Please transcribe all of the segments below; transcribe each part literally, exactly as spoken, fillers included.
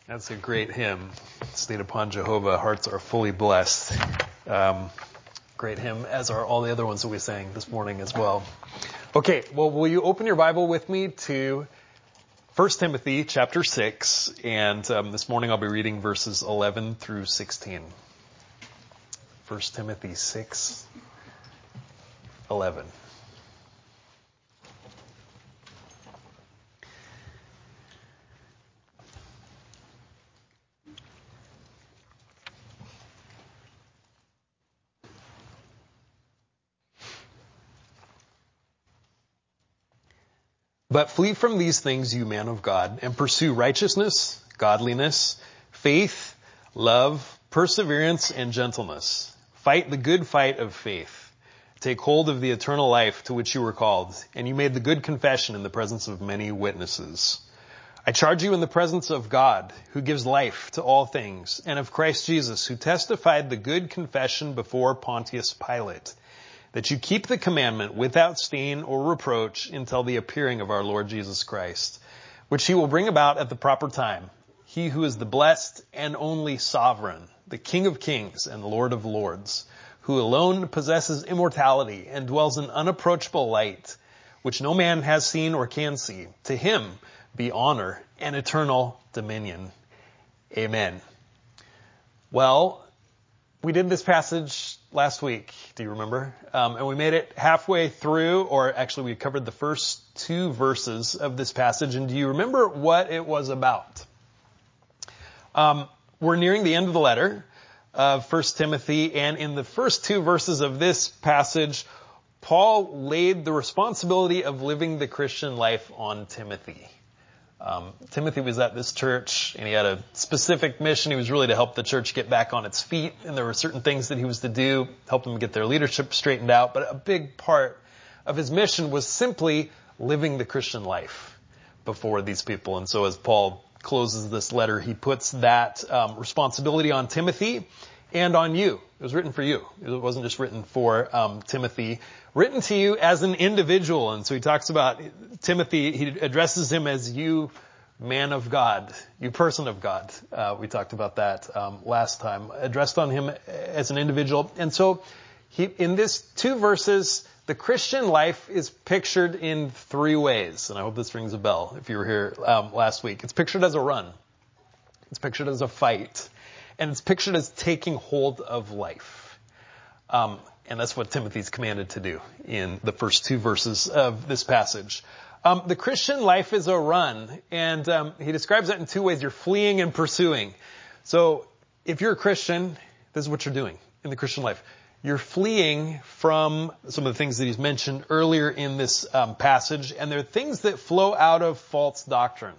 That's a great hymn. Stayed upon Jehovah, hearts are fully blessed. Um, great hymn, as are all the other ones that we sang this morning as well. Okay, well, will you open your Bible with me to First Timothy chapter six, and um, this morning I'll be reading verses eleven through sixteen. First Timothy six, eleven. But flee from these things, you man of God, and pursue righteousness, godliness, faith, love, perseverance, and gentleness. Fight the good fight of faith. Take hold of the eternal life to which you were called, and you made the good confession in the presence of many witnesses. I charge you in the presence of God, who gives life to all things, and of Christ Jesus, who testified the good confession before Pontius Pilate, that you keep the commandment without stain or reproach until the appearing of our Lord Jesus Christ, which he will bring about at the proper time. He who is the blessed and only sovereign, the King of kings and Lord of lords, who alone possesses immortality and dwells in unapproachable light, which no man has seen or can see. To him be honor and eternal dominion. Amen. Well, we did this passage last week, do you remember? Um, and we made it halfway through, or actually we covered the first two verses of this passage. And do you remember what it was about? Um, we're nearing the end of the letter of First Timothy, and in the first two verses of this passage, Paul laid the responsibility of living the Christian life on Timothy. Um, Timothy was at this church, and he had a specific mission. He was really to help the church get back on its feet, and there were certain things that he was to do, help them get their leadership straightened out. But a big part of his mission was simply living the Christian life before these people. And so as Paul closes this letter, he puts that um, responsibility on Timothy and on you. It was written for you. It wasn't just written for um, Timothy. Written to you as an individual. And so he talks about Timothy, he addresses him as you, man of God, you person of God. Uh, we talked about that um, last time. Addressed on him as an individual. And so he, in this two verses, the Christian life is pictured in three ways. And I hope this rings a bell if you were here um, last week. It's pictured as a run. It's pictured as a fight. And it's pictured as taking hold of life. Um, and that's what Timothy's commanded to do in the first two verses of this passage. Um, the Christian life is a run, and um, he describes that in two ways. You're fleeing and pursuing. So if you're a Christian, this is what you're doing in the Christian life. You're fleeing from some of the things that he's mentioned earlier in this um, passage, and they're things that flow out of false doctrine.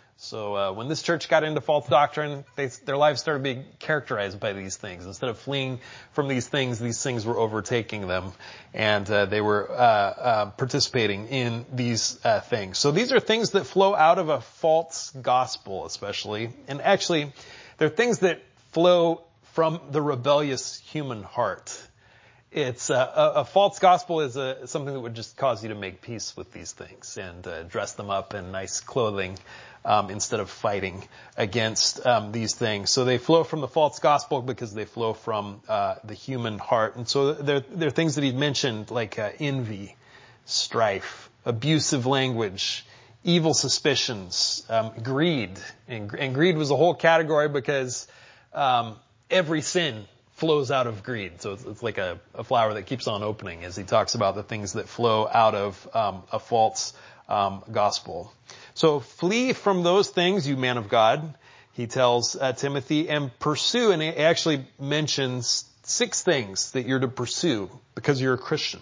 So uh, when this church got into false doctrine, they, their lives started being characterized by these things. Instead of fleeing from these things, these things were overtaking them, and uh, they were uh, uh, participating in these uh, things. So these are things that flow out of a false gospel, especially. And actually, they're things that flow from the rebellious human heart. It's uh, a, a false gospel is a, something that would just cause you to make peace with these things and uh, dress them up in nice clothing um, instead of fighting against um, these things. So they flow from the false gospel because they flow from uh, the human heart. And so they're, they're things that he mentioned like uh, envy, strife, abusive language, evil suspicions, um, greed. And, and greed was a whole category because um, every sin flows out of greed. So it's, it's like a, a flower that keeps on opening as he talks about the things that flow out of um, a false um, gospel. So flee from those things, you man of God, he tells uh, Timothy, and pursue. And he actually mentions six things that you're to pursue because you're a Christian.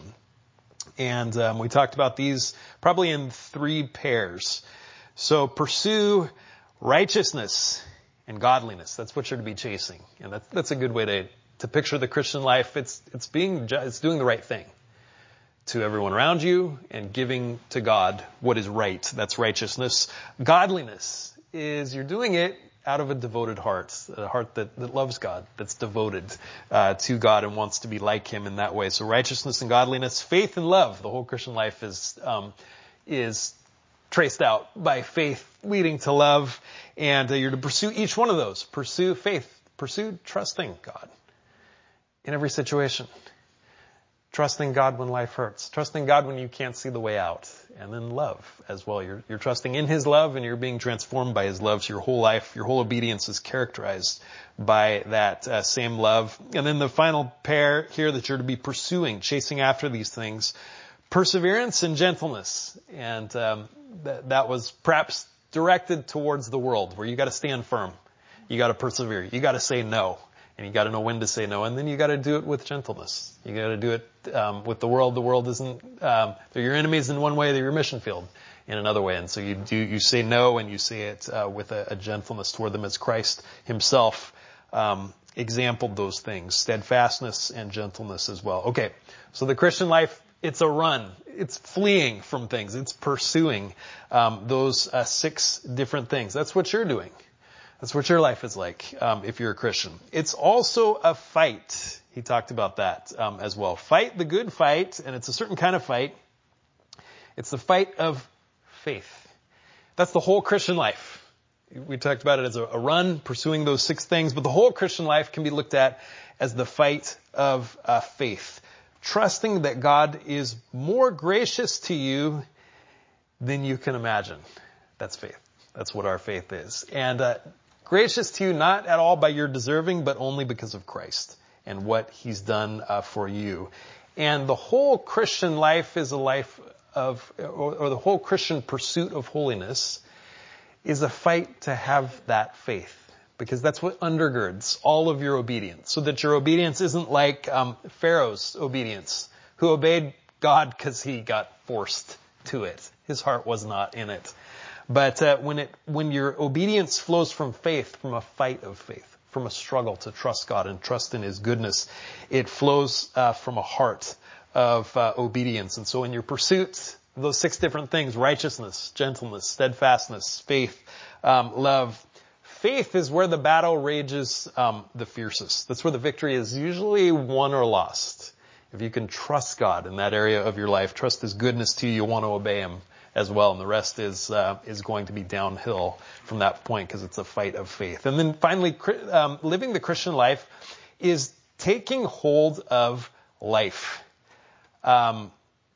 And um, we talked about these probably in three pairs. So pursue righteousness and godliness. That's what you're to be chasing. And that's, that's a good way to To picture the Christian life. It's, it's being, it's doing the right thing to everyone around you and giving to God what is right. That's righteousness. Godliness is you're doing it out of a devoted heart, a heart that, that loves God, that's devoted uh, to God and wants to be like him in that way. So righteousness and godliness, faith and love. The whole Christian life is, um, is traced out by faith leading to love. And uh, you're to pursue each one of those. Pursue faith. Pursue trusting God in every situation. Trusting God when life hurts. Trusting God when you can't see the way out. And then love as well. You're, you're trusting in His love and you're being transformed by His love. So your whole life, your whole obedience is characterized by that uh, same love. And then the final pair here that you're to be pursuing, chasing after these things. Perseverance and gentleness. And um, th- that was perhaps directed towards the world, where you got to stand firm. You got to persevere. You got to say no. And you got to know when to say no. And then you got to do it with gentleness. You got to do it um, with the world. The world isn't, um, they're your enemies in one way, they're your mission field in another way. And so you do, you say no, and you say it uh, with a, a gentleness toward them, as Christ Himself um, exampled those things. Steadfastness and gentleness as well. Okay, so the Christian life, it's a run. It's fleeing from things. It's pursuing um, those uh, six different things. That's what you're doing. That's what your life is like um, if you're a Christian. It's also a fight. He talked about that um, as well. Fight the good fight, and it's a certain kind of fight. It's the fight of faith. That's the whole Christian life. We talked about it as a, a run, pursuing those six things, but the whole Christian life can be looked at as the fight of uh, faith. Trusting that God is more gracious to you than you can imagine. That's faith. That's what our faith is. And uh, gracious to you, not at all by your deserving, but only because of Christ and what He's done uh, for you. And the whole Christian life is a life of, or, or the whole Christian pursuit of holiness is a fight to have that faith. Because that's what undergirds all of your obedience. So that your obedience isn't like um, Pharaoh's obedience, who obeyed God because he got forced to it. His heart was not in it. But uh, when it when your obedience flows from faith, from a fight of faith, from a struggle to trust God and trust in His goodness, it flows uh, from a heart of uh, obedience. And so in your pursuit, those six different things, righteousness, gentleness, steadfastness, faith, um, love, faith is where the battle rages um, the fiercest. That's where the victory is usually won or lost. If you can trust God in that area of your life, trust His goodness to you, you'll want to obey Him as well. And the rest is uh, is going to be downhill from that point, because it's a fight of faith. And then finally, um, living the Christian life is taking hold of life. Um,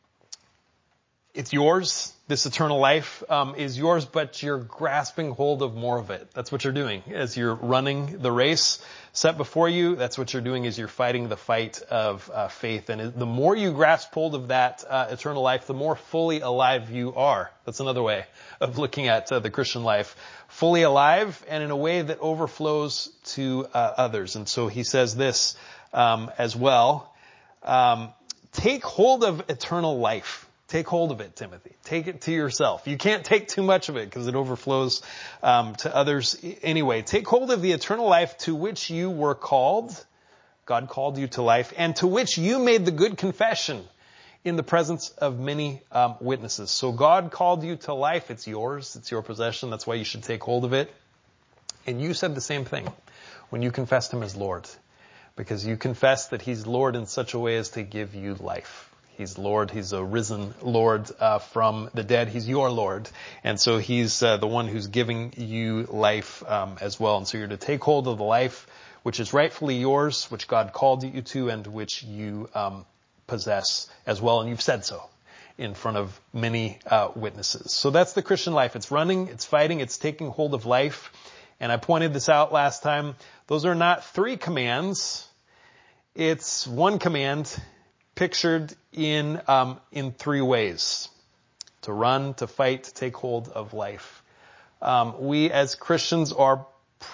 it's yours. This eternal life um, is yours, but you're grasping hold of more of it. That's what you're doing as you're running the race set before you. That's what you're doing as you're fighting the fight of uh, faith. And the more you grasp hold of that uh, eternal life, the more fully alive you are. That's another way of looking at uh, the Christian life. Fully alive, and in a way that overflows to uh, others. And so he says this um, as well. Um, take hold of eternal life. Take hold of it, Timothy. Take it to yourself. You can't take too much of it because it overflows um, to others anyway. Take hold of the eternal life to which you were called. God called you to life, and to which you made the good confession in the presence of many um, witnesses. So God called you to life. It's yours. It's your possession. That's why you should take hold of it. And you said the same thing when you confessed Him as Lord, because you confessed that He's Lord in such a way as to give you life. He's Lord. He's a risen Lord uh, from the dead. He's your Lord. And so He's uh, the one who's giving you life um, as well. And so you're to take hold of the life which is rightfully yours, which God called you to, and which you um, possess as well. And you've said so in front of many uh, witnesses. So that's the Christian life. It's running, it's fighting, it's taking hold of life. And I pointed this out last time. Those are not three commands. It's one command pictured in um, in three ways: to run, to fight, to take hold of life. Um, we as Christians are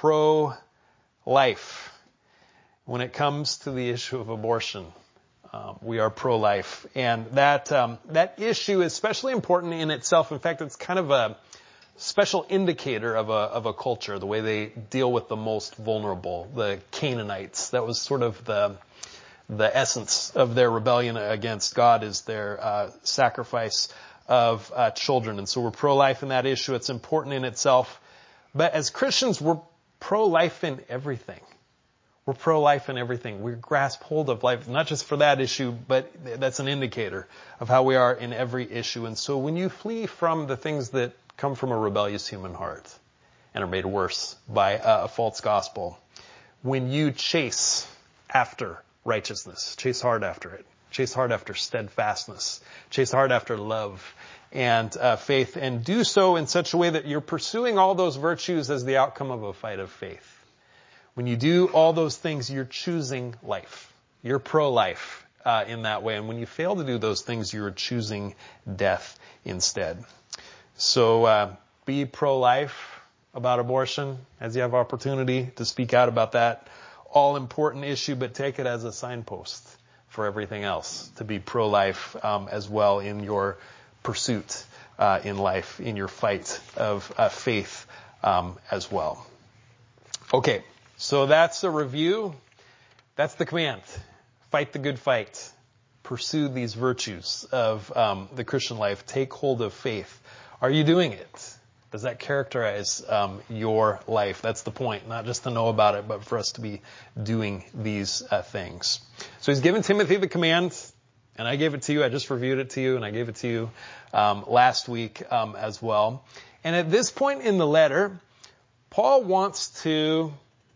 pro-life. When it comes to the issue of abortion, um, we are pro-life, and that um, that issue is especially important in itself. In fact, it's kind of a special indicator of a of a culture, the way they deal with the most vulnerable, the Canaanites. That was sort of the The essence of their rebellion against God, is their uh, sacrifice of uh, children. And so we're pro-life in that issue. It's important in itself. But as Christians, we're pro-life in everything. We're pro-life in everything. We grasp hold of life, not just for that issue, but that's an indicator of how we are in every issue. And so when you flee from the things that come from a rebellious human heart, and are made worse by a false gospel. When you chase after righteousness, chase hard after it, chase hard after steadfastness, chase hard after love and uh, faith, and do so in such a way that you're pursuing all those virtues as the outcome of a fight of faith. When you do all those things, you're choosing life. You're pro-life uh, in that way. And when you fail to do those things, you're choosing death instead. So uh, be pro-life about abortion as you have opportunity to speak out about that all-important issue, but take it as a signpost for everything else, to be pro-life um, as well in your pursuit uh, in life, in your fight of uh, faith um, as well. Okay, so that's a review. That's the command. Fight the good fight. Pursue these virtues of um, the Christian life. Take hold of faith. Are you doing it? Does that characterize um, your life? That's the point. Not just to know about it, but for us to be doing these uh, things. So he's given Timothy the command, and I gave it to you. I just reviewed it to you, and I gave it to you um, last week um, as well. And at this point in the letter, Paul wants to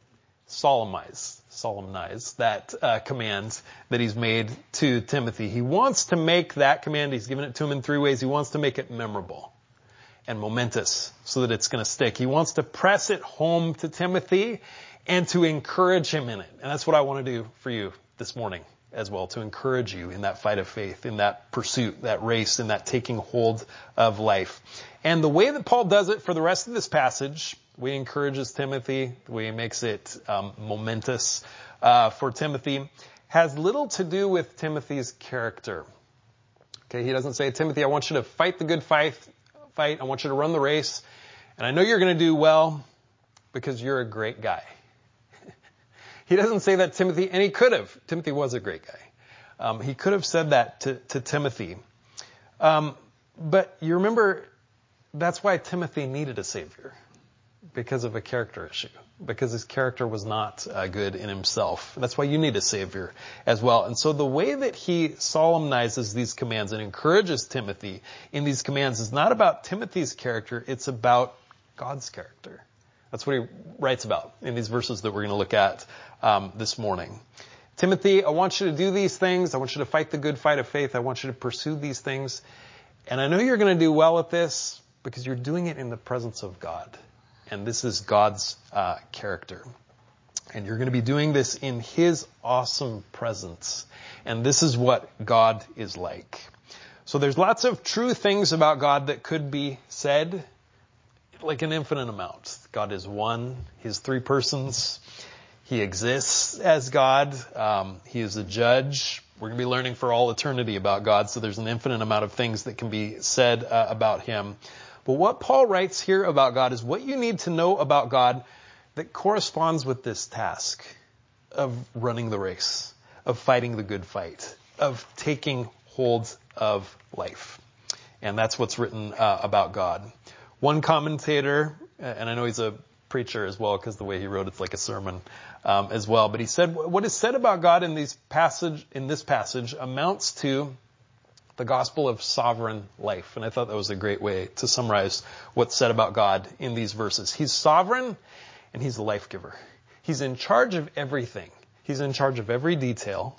solemnize, solemnize that uh, command that he's made to Timothy. He wants to make that command, he's given it to him in three ways. He wants to make it memorable and momentous so that it's going to stick. He wants to press it home to Timothy and to encourage him in it. And that's what I want to do for you this morning as well, to encourage you in that fight of faith, in that pursuit, that race, in that taking hold of life. And the way that Paul does it for the rest of this passage, the way he encourages Timothy, the way he makes it um, momentous uh, for Timothy, has little to do with Timothy's character. Okay, he doesn't say, Timothy, I want you to fight the good fight, fight. I want you to run the race. And I know you're going to do well because you're a great guy. He doesn't say that to Timothy, and he could have. Timothy was a great guy. Um, he could have said that to, to Timothy. Um, but you remember, that's why Timothy needed a savior, because of a character issue, because his character was not uh, good in himself. That's why you need a savior as well. And so the way that he solemnizes these commands and encourages Timothy in these commands is not about Timothy's character, it's about God's character. That's what he writes about in these verses that we're going to look at um, this morning. Timothy, I want you to do these things. I want you to fight the good fight of faith. I want you to pursue these things. And I know you're going to do well at this because you're doing it in the presence of God. And this is God's uh, character. And you're going to be doing this in His awesome presence. And this is what God is like. So there's lots of true things about God that could be said, like an infinite amount. God is one. He's three persons. He exists as God. Um, he is a judge. We're going to be learning for all eternity about God. So there's an infinite amount of things that can be said uh, about Him. But what Paul writes here about God is what you need to know about God that corresponds with this task of running the race, of fighting the good fight, of taking hold of life. And that's what's written uh, about God. One commentator, and I know he's a preacher as well because the way he wrote it's like a sermon um, as well, but he said what is said about God in these passage in this passage amounts to the gospel of sovereign life. And I thought that was a great way to summarize what's said about God in these verses. He's sovereign and He's the life giver. He's in charge of everything. He's in charge of every detail.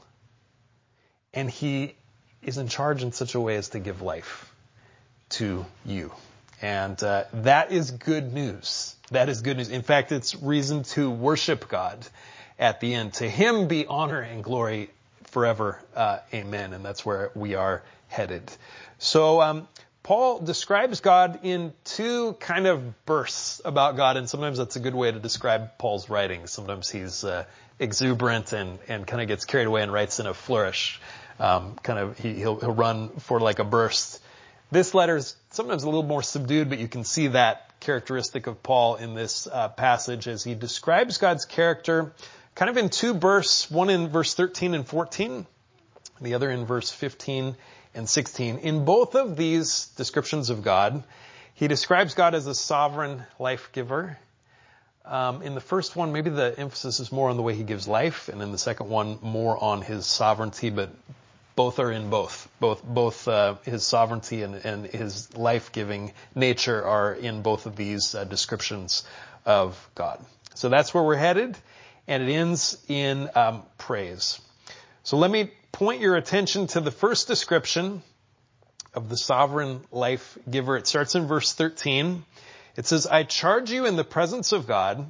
And He is in charge in such a way as to give life to you. And uh, that is good news. That is good news. In fact, it's reason to worship God at the end. To Him be honor and glory forever. Uh, amen. And that's where we are headed. So um, Paul describes God in two kind of bursts about God, and sometimes that's a good way to describe Paul's writing. Sometimes he's uh, exuberant and, and kind of gets carried away and writes in a flourish. Um, kind of he, he'll, he'll run for like a burst. This letter is sometimes a little more subdued, but you can see that characteristic of Paul in this uh, passage as he describes God's character kind of in two bursts, one in verse thirteen and fourteen, the other in verse fifteen and sixteen. In both of these descriptions of God, he describes God as a sovereign life giver. Um, in the first one, maybe the emphasis is more on the way He gives life, and in the second one, more on His sovereignty, but both are in both. Both both uh, his sovereignty and, and his life-giving nature are in both of these uh, descriptions of God. So that's where we're headed, and it ends in um, praise. So let me point your attention to the first description of the sovereign life giver. It starts in verse thirteen. It says, I charge you in the presence of God,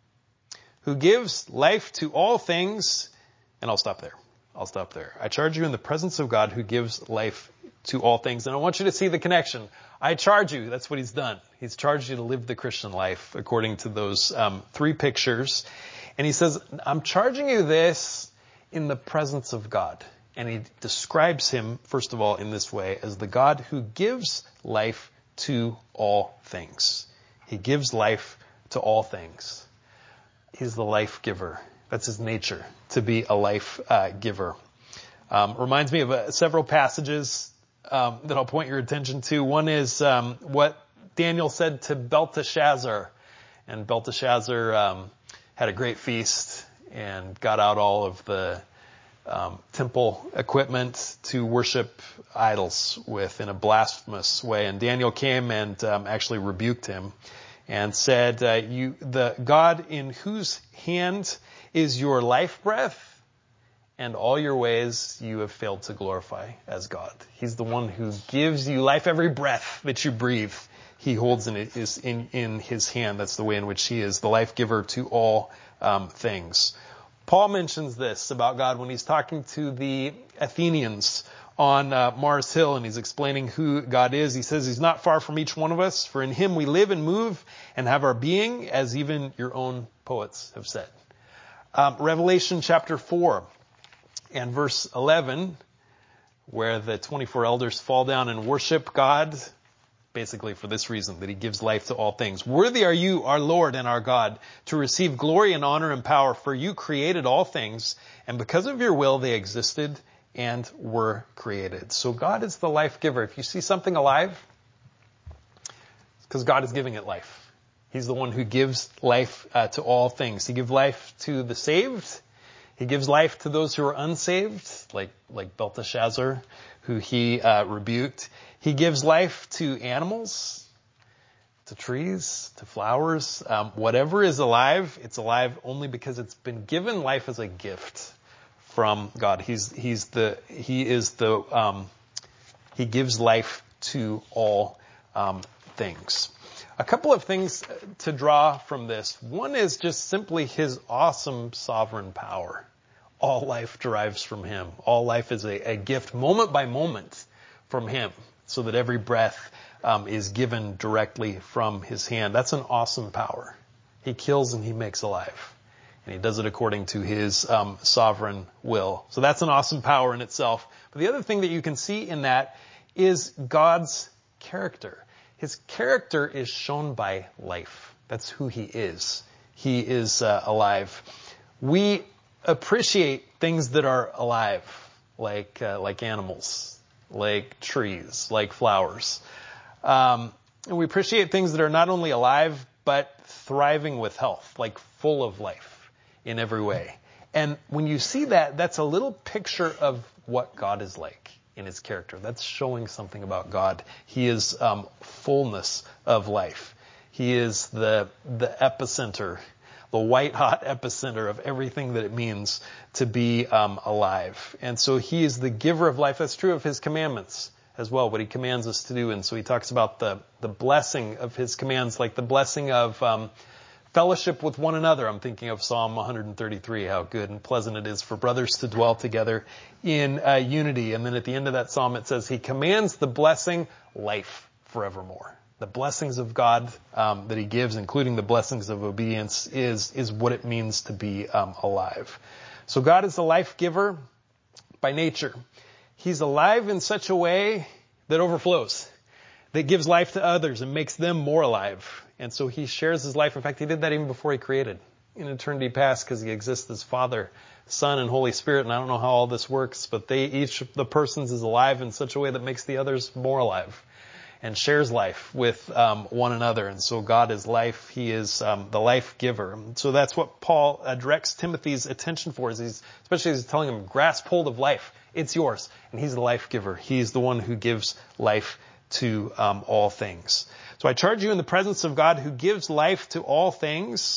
who gives life to all things, and I'll stop there. I'll stop there. I charge you in the presence of God, who gives life to all things. And I want you to see the connection. I charge you. That's what he's done. He's charged you to live the Christian life according to those um, three pictures. And he says, I'm charging you this in the presence of God. And he describes him, first of all, in this way, as the God who gives life to all things. He gives life to all things. He's the life giver. That's his nature, to be a life uh, giver. Um, reminds me of uh, several passages um, that I'll point your attention to. One is um, what Daniel said to Belteshazzar. And Belteshazzar um, had a great feast and got out all of the um, temple equipment to worship idols with in a blasphemous way. And Daniel came and um, actually rebuked him and said, uh, "You, the God in whose hand is your life breath, and all your ways you have failed to glorify as God." He's the one who gives you life. Every breath that you breathe, he holds in it is in, in his hand. That's the way in which he is the life giver to all um, things. Paul mentions this about God when he's talking to the Athenians on uh, Mars Hill, and he's explaining who God is. He says he's not far from each one of us, for in him we live and move and have our being, as even your own poets have said. Um, Revelation chapter four and verse eleven, where the twenty-four elders fall down and worship God, basically for this reason, that he gives life to all things. Worthy are you, our Lord and our God, to receive glory and honor and power, for you created all things, and because of your will they existed and were created. So God is the life giver. If you see something alive, it's because God is giving it life. He's the one who gives life uh, to all things. He gives life to the saved. He gives life to those who are unsaved, like like Belteshazzar, who he uh, rebuked. He gives life to animals, to trees, to flowers. Um, whatever is alive, it's alive only because it's been given life as a gift from God. He's he's the he is the um, he gives life to all um, things. A couple of things to draw from this. One is just simply his awesome sovereign power. All life derives from him. All life is a, a gift moment by moment from him, so that every breath um, is given directly from his hand. That's an awesome power. He kills and he makes alive. And he does it according to his um, sovereign will. So that's an awesome power in itself. But the other thing that you can see in that is God's character. His character is shown by life. That's who he is. He is uh, alive. We appreciate things that are alive, like uh, like animals, like trees, like flowers. Um, and we appreciate things that are not only alive, but thriving with health, like full of life in every way. And when you see that, that's a little picture of what God is like in his character. That's showing something about God. He is um, fullness of life. He is the the epicenter, the white-hot epicenter of everything that it means to be um, alive. And so he is the giver of life. That's true of his commandments as well, what he commands us to do. And so he talks about the, the blessing of his commands, like the blessing of um, fellowship with one another. I'm thinking of Psalm one thirty-three, how good and pleasant it is for brothers to dwell together in uh, unity. And then at the end of that psalm, it says he commands the blessing, life forevermore. The blessings of God um, that he gives, including the blessings of obedience, is is what it means to be um, alive. So God is a life giver by nature. He's alive in such a way that overflows, that gives life to others and makes them more alive. And so he shares his life. In fact, he did that even before he created in eternity past, because he exists as Father, Son, and Holy Spirit. And I don't know how all this works, but they each of the persons is alive in such a way that makes the others more alive. and shares life with um, one another. And so God is life. He is um, the life giver. So that's what Paul uh, directs Timothy's attention for, is he's, especially as he's telling him, grasp hold of life. It's yours. And he's the life giver. He's the one who gives life to um, all things. So I charge you in the presence of God who gives life to all things,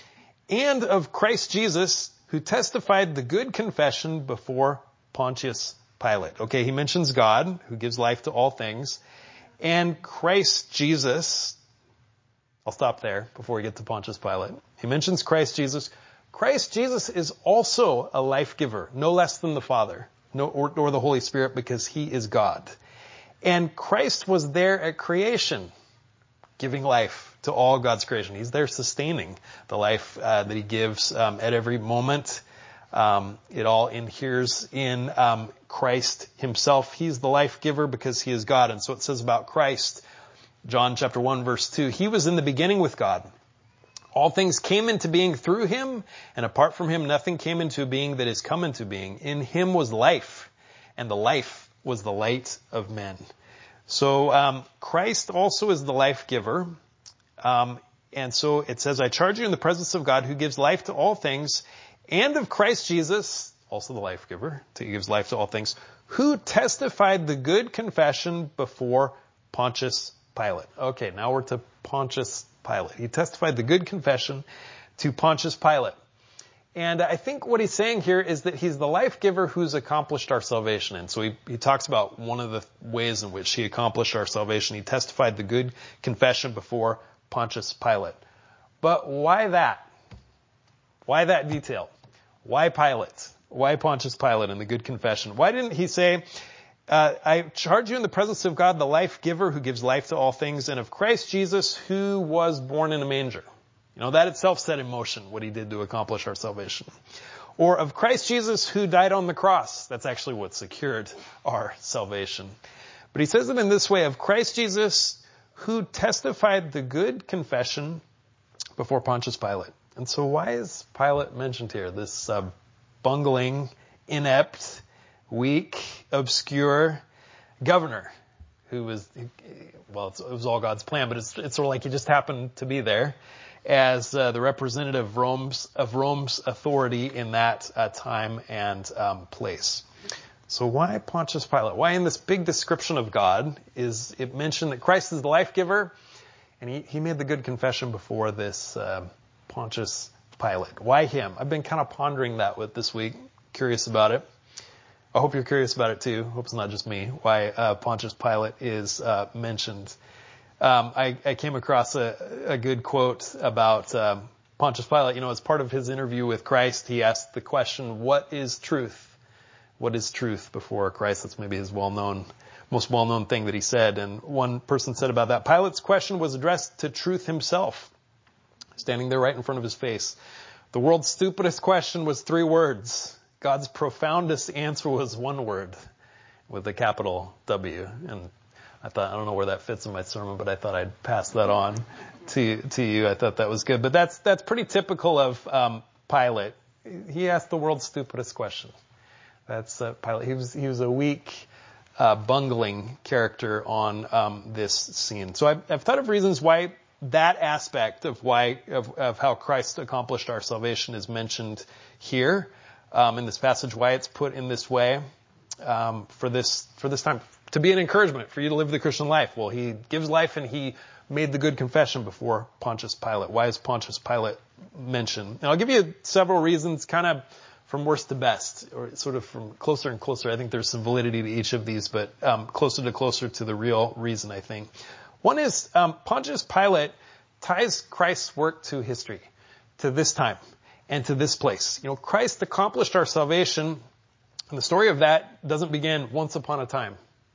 and of Christ Jesus, who testified the good confession before Pontius Pilate. Okay, he mentions God, who gives life to all things, and Christ Jesus. I'll stop there before we get to Pontius Pilate. He mentions Christ Jesus. Christ Jesus is also a life giver, no less than the Father, no, or, or the Holy Spirit, because he is God. And Christ was there at creation, giving life to all God's creation. He's there sustaining the life uh, that he gives um, at every moment. Um, it all inheres in um, Christ himself. He's the life giver because he is God. And so it says about Christ, John chapter one, verse two, he was in the beginning with God. All things came into being through him, and apart from him, nothing came into being that is come into being. In him was life, and the life was the light of men. So um, Christ also is the life giver. Um, and so it says, I charge you in the presence of God who gives life to all things, and of Christ Jesus, also the life giver, who gives life to all things, who testified the good confession before Pontius Pilate. Okay, now we're to Pontius Pilate. He testified the good confession to Pontius Pilate. And I think what he's saying here is that he's the life giver who's accomplished our salvation. And so he, he talks about one of the ways in which he accomplished our salvation. He testified the good confession before Pontius Pilate. But why that? Why that detail? Why Pilate? Why Pontius Pilate and the good confession? Why didn't he say, uh, I charge you in the presence of God, the life giver who gives life to all things, and of Christ Jesus who was born in a manger? You know, that itself set in motion what he did to accomplish our salvation. Or of Christ Jesus who died on the cross. That's actually what secured our salvation. But he says it in this way, of Christ Jesus who testified the good confession before Pontius Pilate. And so why is Pilate mentioned here? This uh, bungling, inept, weak, obscure governor who was, well, it was all God's plan, but it's, it's sort of like he just happened to be there as uh, the representative of Rome's, of Rome's authority in that uh, time and um, place. So why Pontius Pilate? Why in this big description of God is it mentioned that Christ is the life giver, and he, he made the good confession before this uh, Pontius Pilate? Why him? I've been kind of pondering that with this week, curious about it. I hope you're curious about it too. I hope it's not just me. Why uh, Pontius Pilate is uh, mentioned. Um, I, I came across a, a good quote about um, Pontius Pilate. You know, as part of his interview with Christ, he asked the question, what is truth? What is truth before Christ? That's maybe his well-known, most well-known thing that he said. And one person said about that, Pilate's question was addressed to truth himself, standing there right in front of his face. The world's stupidest question was three words. God's profoundest answer was one word with a capital W. And I thought, I don't know where that fits in my sermon, but I thought I'd pass that on to to you. I thought that was good. But that's that's pretty typical of um, Pilate. He asked the world's stupidest question. That's uh, Pilate. He was he was a weak, uh, bungling character on um, this scene. So I've, I've thought of reasons why that aspect of why of, of how Christ accomplished our salvation is mentioned here um, in this passage. Why it's put in this way um, for this for this time. To be an encouragement for you to live the Christian life. Well, he gives life and he made the good confession before Pontius Pilate. Why is Pontius Pilate mentioned? And I'll give you several reasons, kind of from worst to best, or sort of from closer and closer. I think there's some validity to each of these, but um, closer to closer to the real reason, I think. One is um, Pontius Pilate ties Christ's work to history, to this time, and to this place. You know, Christ accomplished our salvation, and the story of that doesn't begin once upon a time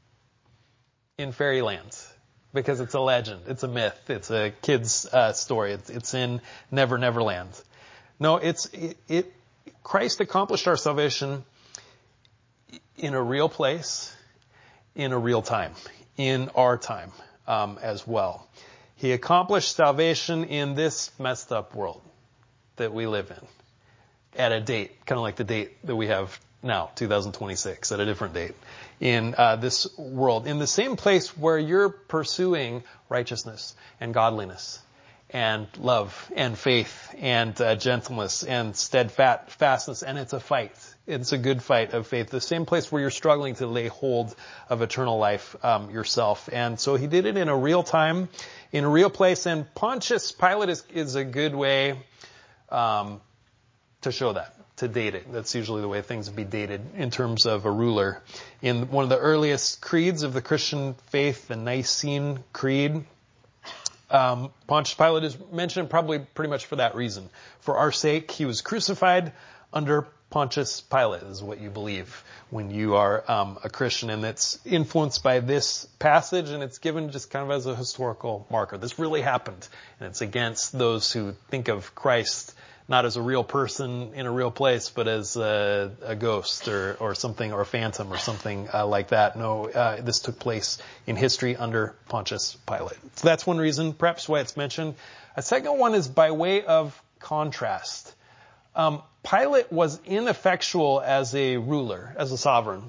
in fairyland, because it's a legend, it's a myth, it's a kid's uh, story, it's, it's in Never Never Land. No, it's it, it. Christ accomplished our salvation in a real place, in a real time, in our time um, as well. He accomplished salvation in this messed up world that we live in, at a date, kind of like the date that we have now, two thousand twenty-six, at a different date. in uh, this world, in the same place where you're pursuing righteousness and godliness and love and faith and uh, gentleness and steadfastness, and it's a fight. It's a good fight of faith. The same place where you're struggling to lay hold of eternal life um, yourself. And so he did it in a real time, in a real place. And Pontius Pilate is, is a good way um, to show that, to date it. That's usually the way things would be dated in terms of a ruler. In one of the earliest creeds of the Christian faith, the Nicene Creed, um, Pontius Pilate is mentioned probably pretty much for that reason. For our sake, he was crucified under Pontius Pilate, is what you believe when you are um, a Christian, and it's influenced by this passage, and it's given just kind of as a historical marker. This really happened, and it's against those who think of Christ not as a real person in a real place, but as a, a ghost or, or something, or a phantom or something uh, like that. No, uh, this took place in history under Pontius Pilate. So that's one reason, perhaps why it's mentioned. A second one is by way of contrast. Um, Pilate was ineffectual as a ruler, as a sovereign,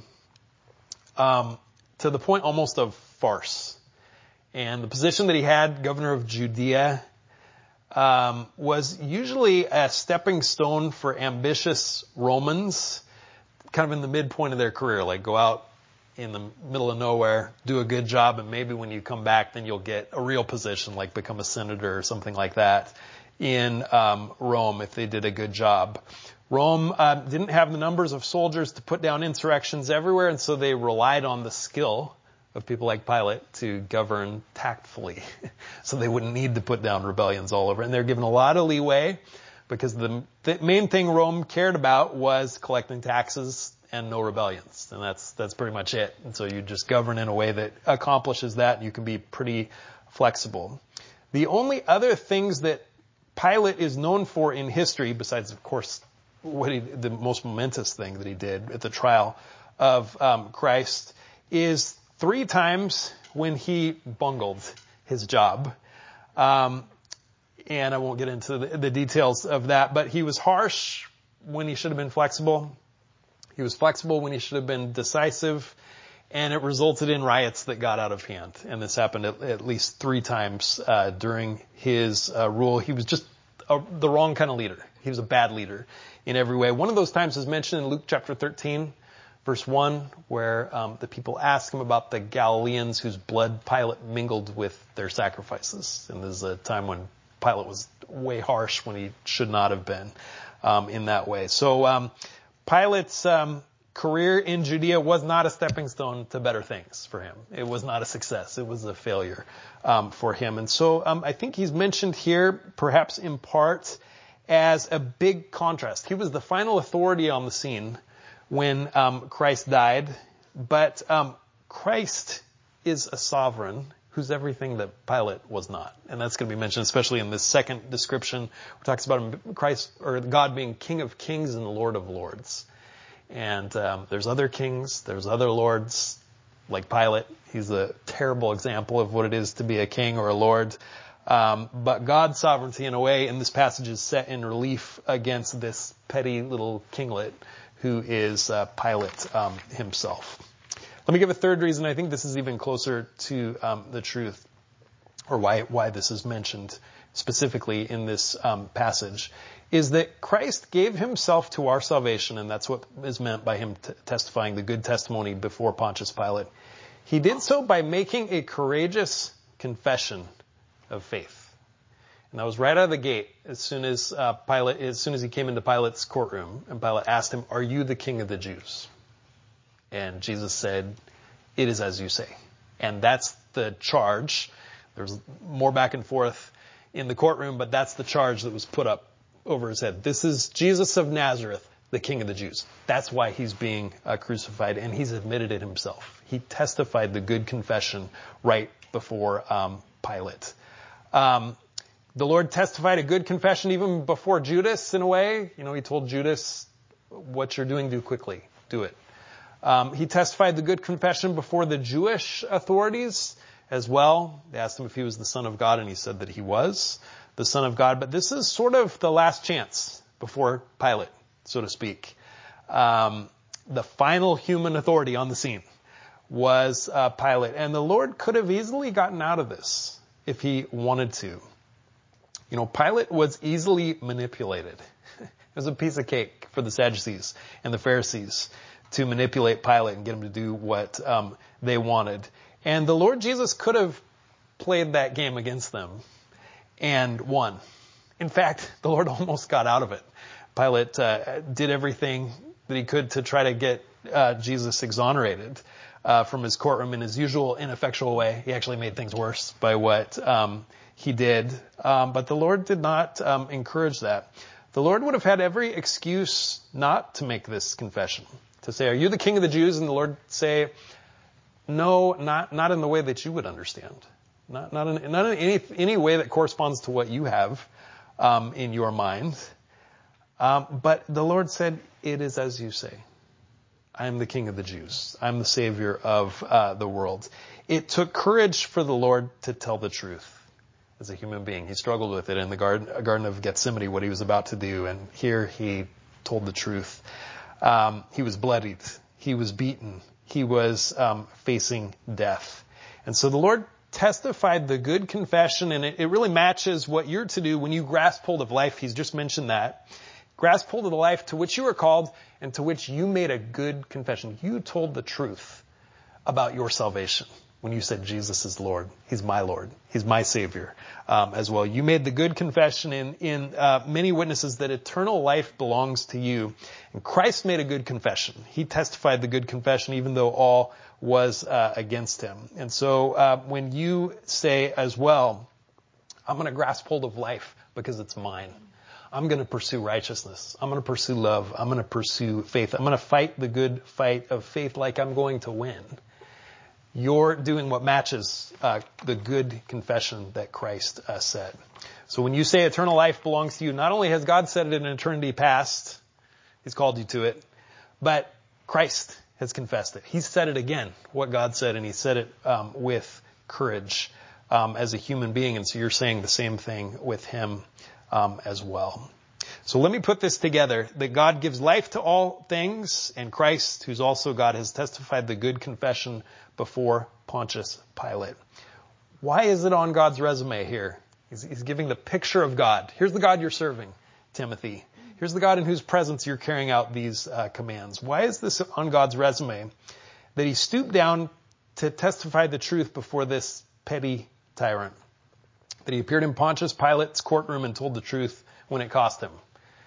um, to the point almost of farce. And the position that he had, governor of Judea, um, was usually a stepping stone for ambitious Romans, kind of in the midpoint of their career, like go out in the middle of nowhere, do a good job, and maybe when you come back, then you'll get a real position, like become a senator or something like that in um, Rome if they did a good job. Rome uh, didn't have the numbers of soldiers to put down insurrections everywhere, and so they relied on the skill of people like Pilate to govern tactfully. So they wouldn't need to put down rebellions all over. And they're given a lot of leeway because the, the main thing Rome cared about was collecting taxes and no rebellions. And that's that's pretty much it. And so you just govern in a way that accomplishes that, and you can be pretty flexible. The only other things that Pilate is known for in history, besides, of course, what he, the most momentous thing that he did at the trial of um, Christ, is three times when he bungled his job. Um, and I won't get into the, the details of that, but he was harsh when he should have been flexible. He was flexible when he should have been decisive. And it resulted in riots that got out of hand. And this happened at, at least three times uh, during his uh, rule. He was just a, the wrong kind of leader. He was a bad leader in every way. One of those times is mentioned in Luke chapter thirteen, verse one, where um, the people ask him about the Galileans whose blood Pilate mingled with their sacrifices. And this is a time when Pilate was way harsh when he should not have been um, in that way. So um, Pilate's um, career in Judea was not a stepping stone to better things for him. It was not a success. It was a failure um, for him. And so um, I think he's mentioned here, perhaps in part, as a big contrast. He was the final authority on the scene when um, Christ died, but um, Christ is a sovereign who's everything that Pilate was not. And that's going to be mentioned, especially in this second description, where it talks about him, Christ, or God being King of Kings and Lord of Lords. And um, there's other kings, there's other lords, like Pilate. He's a terrible example of what it is to be a king or a lord. Um, but God's sovereignty, in a way, in this passage is set in relief against this petty little kinglet who is uh, Pilate um, himself. Let me give a third reason. I think this is even closer to um, the truth, or why why this is mentioned specifically in this um, passage, is that Christ gave himself to our salvation, and that's what is meant by him t- testifying the good testimony before Pontius Pilate. He did so by making a courageous confession of faith. And that was right out of the gate as soon as uh, Pilate, as soon as he came into Pilate's courtroom, and Pilate asked him, "Are you the king of the Jews?" And Jesus said, "It is as you say." And that's the charge. There's more back and forth in the courtroom, but that's the charge that was put up over his head. This is Jesus of Nazareth, the King of the Jews. That's why he's being uh, crucified, and he's admitted it himself. He testified the good confession right before um, Pilate. Um, the Lord testified a good confession even before Judas, in a way. You know, he told Judas, "What you're doing, do quickly. Do it." Um, he testified the good confession before the Jewish authorities as well. They asked him if he was the Son of God, and he said that he was the Son of God. But this is sort of the last chance before Pilate, so to speak. Um, the final human authority on the scene. was uh, Pilate. And the Lord could have easily gotten out of this if he wanted to. You know, Pilate was easily manipulated. It was a piece of cake for the Sadducees and the Pharisees to manipulate Pilate and get him to do what um, they wanted. And the Lord Jesus could have played that game against them and won. In fact, the Lord almost got out of it. Pilate uh, did everything that he could to try to get uh, Jesus exonerated uh, from his courtroom in his usual ineffectual way. He actually made things worse by what um, he did. Um, but the Lord did not um, encourage that. The Lord would have had every excuse not to make this confession, to say, "Are you the King of the Jews?" And the Lord say, "No, not not in the way that you would understand, not not in, not in any any way that corresponds to what you have um, in your mind." Um, but the Lord said, "It is as you say. I am the King of the Jews. I'm the Savior of uh, the world." It took courage for the Lord to tell the truth. As a human being, he struggled with it in the garden, Garden of Gethsemane, what he was about to do, and here he told the truth. Um, he was bloodied. He was beaten. He was um, facing death. And so the Lord testified the good confession, and it, it really matches what you're to do when you grasp hold of life. He's just mentioned that. Grasp hold of the life to which you were called and to which you made a good confession. You told the truth about your salvation when you said Jesus is Lord. He's my Lord. He's my Savior um, as well. You made the good confession in, in uh, many witnesses that eternal life belongs to you. And Christ made a good confession. He testified the good confession even though all was uh, against him. And so uh, when you say as well, "I'm going to grasp hold of life because it's mine. I'm going to pursue righteousness. I'm going to pursue love. I'm going to pursue faith. I'm going to fight the good fight of faith like I'm going to win." You're doing what matches uh, the good confession that Christ uh, said. So when you say eternal life belongs to you, not only has God said it in eternity past, he's called you to it, but Christ has confessed it. He said it again, what God said, and he said it um, with courage um, as a human being. And so you're saying the same thing with him um, as well. So let me put this together, that God gives life to all things, and Christ, who's also God, has testified the good confession before Pontius Pilate. Why is it on God's resume here? He's, he's giving the picture of God. Here's the God you're serving, Timothy. Here's the God in whose presence you're carrying out these uh, commands. Why is this on God's resume? That he stooped down to testify the truth before this petty tyrant. That he appeared in Pontius Pilate's courtroom and told the truth when it cost him.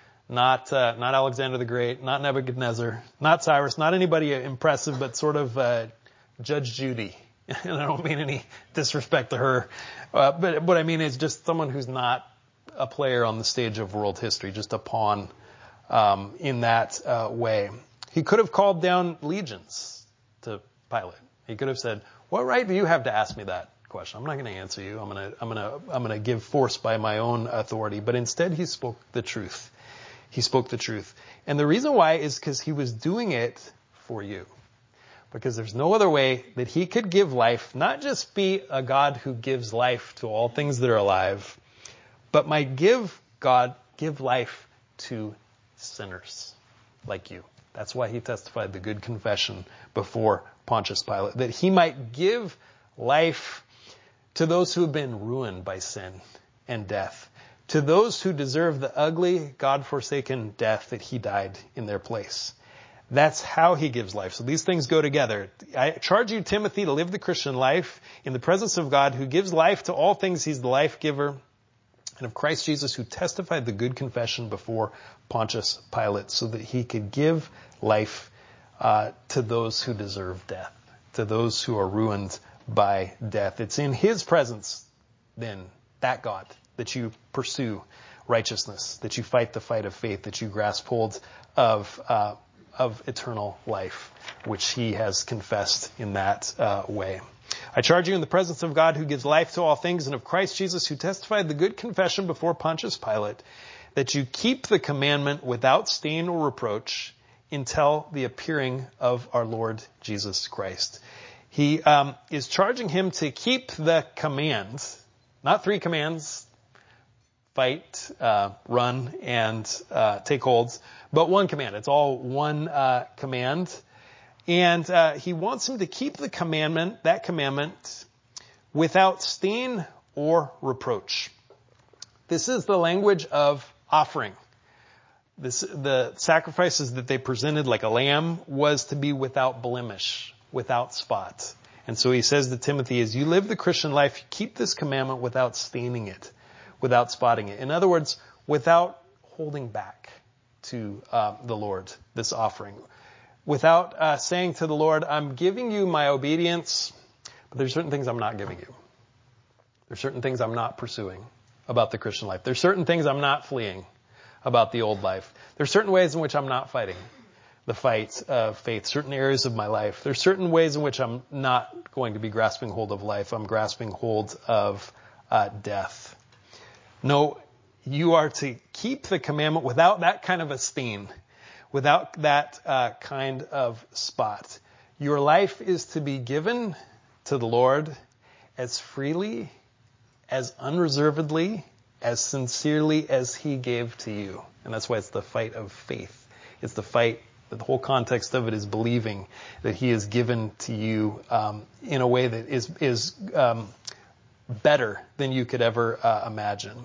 Not uh, not Alexander the Great, not Nebuchadnezzar, not Cyrus, not anybody impressive, but sort of uh, Judge Judy. And I don't mean any disrespect to her, uh, but what I mean is just someone who's not a player on the stage of world history, just a pawn um, in that uh, way. He could have called down legions to Pilate. He could have said, "What right do you have to ask me that question? I'm not going to answer you. I'm going to I'm going to I'm going to give force by my own authority." But instead, he spoke the truth. He spoke the truth. And the reason why is because he was doing it for you. Because there's no other way that he could give life, not just be a God who gives life to all things that are alive, but might give God, give life to sinners like you. That's why he testified the good confession before Pontius Pilate, that he might give life to those who have been ruined by sin and death, to those who deserve the ugly, God-forsaken death that he died in their place. That's how he gives life. So these things go together. I charge you, Timothy, to live the Christian life in the presence of God, who gives life to all things. He's the life giver. And of Christ Jesus, who testified the good confession before Pontius Pilate, so that he could give life uh, to those who deserve death, to those who are ruined by death. It's in his presence, then, that God, that you pursue righteousness, that you fight the fight of faith, that you grasp hold of uh, of eternal life, which he has confessed in that uh, way. I charge you in the presence of God, who gives life to all things, and of Christ Jesus, who testified the good confession before Pontius Pilate, that you keep the commandment without stain or reproach until the appearing of our Lord Jesus Christ. He um, is charging him to keep the commands, not three commands, fight, uh, run, and uh, take holds, but one command. It's all one uh, command. And uh, he wants him to keep the commandment, that commandment, without stain or reproach. This is the language of offering. This, the sacrifices that they presented like a lamb was to be without blemish, without spot. And so he says to Timothy, as you live the Christian life, keep this commandment without staining it, without spotting it. In other words, without holding back to uh, the Lord, this offering. Without uh, saying to the Lord, I'm giving you my obedience, but there's certain things I'm not giving you. There's certain things I'm not pursuing about the Christian life. There's certain things I'm not fleeing about the old life. There's certain ways in which I'm not fighting the fight of faith, certain areas of my life. There's certain ways in which I'm not going to be grasping hold of life. I'm grasping hold of uh, death. No, you are to keep the commandment without that kind of a stain, without that uh, kind of spot. Your life is to be given to the Lord as freely, as unreservedly, as sincerely as he gave to you. And that's why it's the fight of faith. It's the fight, the whole context of it is believing that he has given to you um, in a way that is, is um, better than you could ever uh, imagine.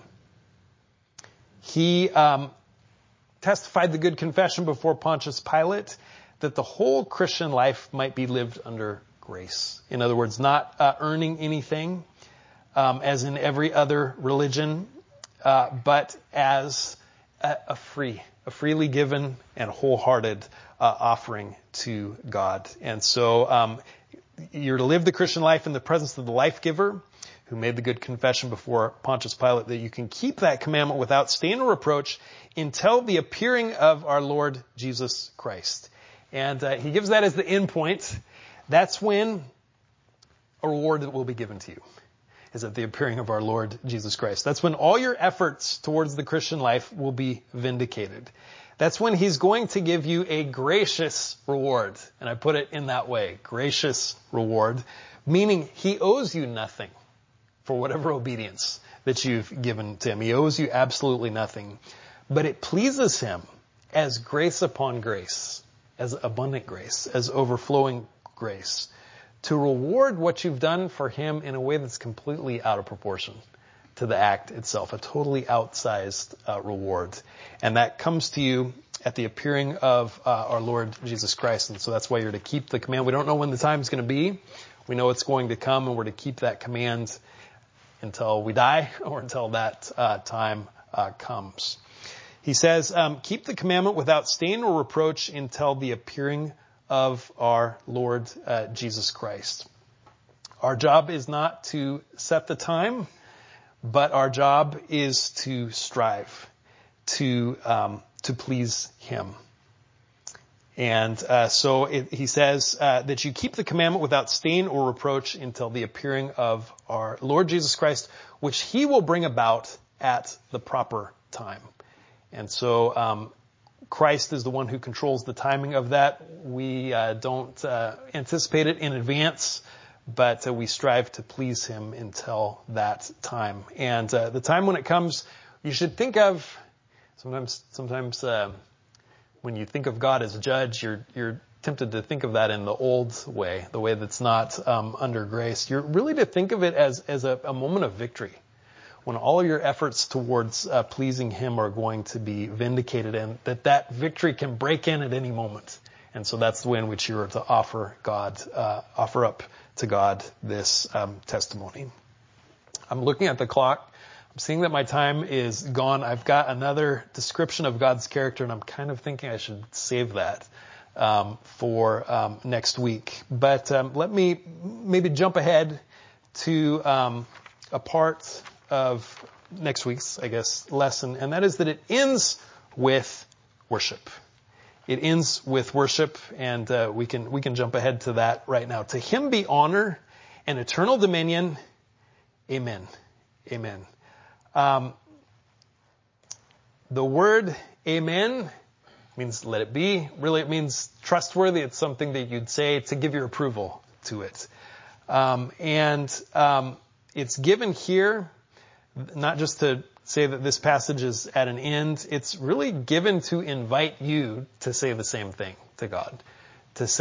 He um, testified the good confession before Pontius Pilate that the whole Christian life might be lived under grace. In other words, not uh, earning anything, um, as in every other religion, uh, but as a, a free, a freely given and wholehearted uh, offering to God. And so um, you're to live the Christian life in the presence of the life giver, who made the good confession before Pontius Pilate, that you can keep that commandment without stain or reproach until the appearing of our Lord Jesus Christ. And uh, he gives that as the end point. That's when a reward will be given to you, is at the appearing of our Lord Jesus Christ. That's when all your efforts towards the Christian life will be vindicated. That's when he's going to give you a gracious reward. And I put it in that way, gracious reward, meaning he owes you nothing for whatever obedience that you've given to him. He owes you absolutely nothing. But it pleases him as grace upon grace, as abundant grace, as overflowing grace, to reward what you've done for him in a way that's completely out of proportion to the act itself, a totally outsized uh, reward. And that comes to you at the appearing of uh, our Lord Jesus Christ. And so that's why you're to keep the command. We don't know when the time's going to be. We know it's going to come, and we're to keep that command until we die or until that uh, time uh, comes. He says, um, keep the commandment without stain or reproach until the appearing of our Lord uh, Jesus Christ. Our job is not to set the time, but our job is to strive to um, to please him. And uh, so it, he says uh, that you keep the commandment without stain or reproach until the appearing of our Lord Jesus Christ, which he will bring about at the proper time. And so um, Christ is the one who controls the timing of that. We uh, don't uh, anticipate it in advance, but uh, we strive to please him until that time. And uh, the time when it comes, you should think of, sometimes, sometimes uh, when you think of God as a judge, you're, you're tempted to think of that in the old way, the way that's not um, under grace. You're really to think of it as, as a, a moment of victory, when all your efforts towards uh, pleasing him are going to be vindicated, and that that victory can break in at any moment. And so that's the way in which you are to offer God, uh, offer up to God this um, testimony. I'm looking at the clock. I'm seeing that my time is gone. I've got another description of God's character, and I'm kind of thinking I should save that um, for um, next week. But um, let me maybe jump ahead to um, a part of next week's, I guess, lesson, and that is that it ends with worship. It ends with worship, and uh, we can we can jump ahead to that right now. To him be honor and eternal dominion. Amen. Amen. Um, the word amen means let it be. Really, it means trustworthy. It's something that you'd say to give your approval to it. Um, and um, it's given here not just to say that this passage is at an end. It's really given to invite you to say the same thing to God. To say,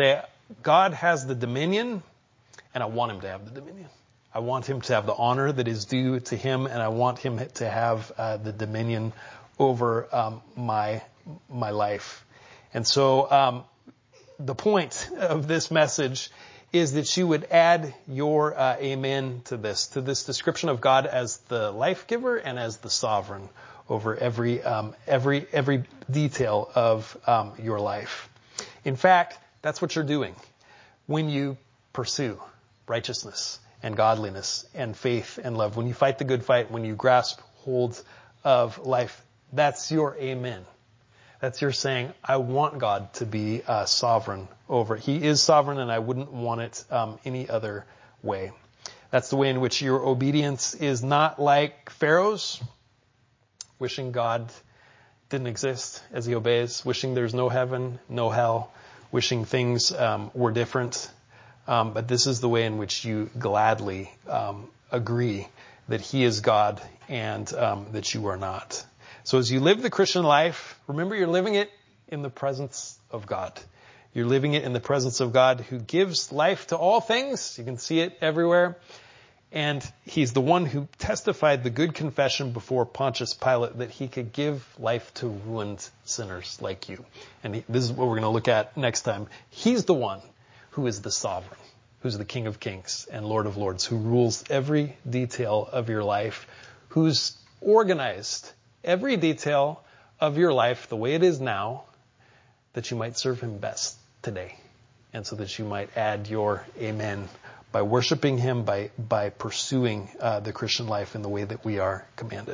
God has the dominion, and I want him to have the dominion. I want him to have the honor that is due to him, and I want him to have uh, the dominion over um, my my life. And so um, the point of this message is that you would add your uh, amen to this, to this description of God as the life giver and as the sovereign over every um, every every detail of um, your life. In fact, that's what you're doing when you pursue righteousness and godliness and faith and love. When you fight the good fight, when you grasp hold of life, that's your amen. That's your saying, I want God to be uh, sovereign over it. He is sovereign, and I wouldn't want it um, any other way. That's the way in which your obedience is not like Pharaoh's, wishing God didn't exist as he obeys, wishing there's no heaven, no hell, wishing things um, were different. Um, but this is the way in which you gladly um, agree that he is God and um, that you are not. So as you live the Christian life, remember you're living it in the presence of God. You're living it in the presence of God who gives life to all things. You can see it everywhere. And he's the one who testified the good confession before Pontius Pilate that he could give life to ruined sinners like you. And he, this is what we're going to look at next time. He's the one who is the sovereign, who's the King of Kings and Lord of Lords, who rules every detail of your life, who's organized every detail of your life the way it is now, that you might serve him best today. And so that you might add your amen by worshiping him, by, by pursuing uh, the Christian life in the way that we are commanded.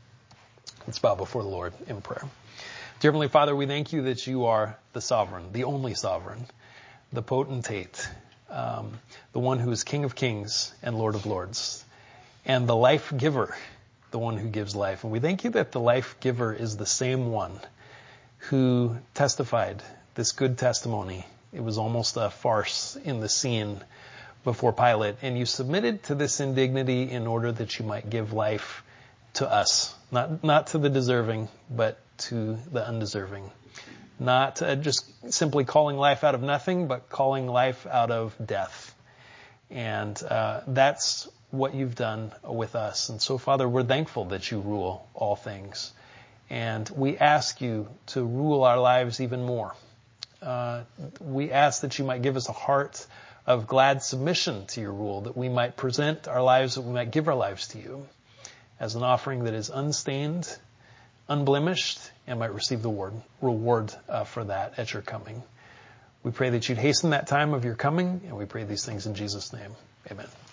Let's bow before the Lord in prayer. Dear Heavenly Father, we thank you that you are the sovereign, the only sovereign, the potentate, um, the one who is King of Kings and Lord of Lords, and the life giver, the one who gives life. And we thank you that the life giver is the same one who testified this good testimony. It was almost a farce in the scene before Pilate, and you submitted to this indignity in order that you might give life to us, not not to the deserving, but to the undeserving. Not uh, just simply calling life out of nothing, but calling life out of death. And uh, that's what you've done with us. And so, Father, we're thankful that you rule all things. And we ask you to rule our lives even more. Uh, we ask that you might give us a heart of glad submission to your rule, that we might present our lives, that we might give our lives to you as an offering that is unstained, unblemished, and might receive the reward, reward uh, for that at your coming. We pray that you'd hasten that time of your coming, and we pray these things in Jesus' name. Amen.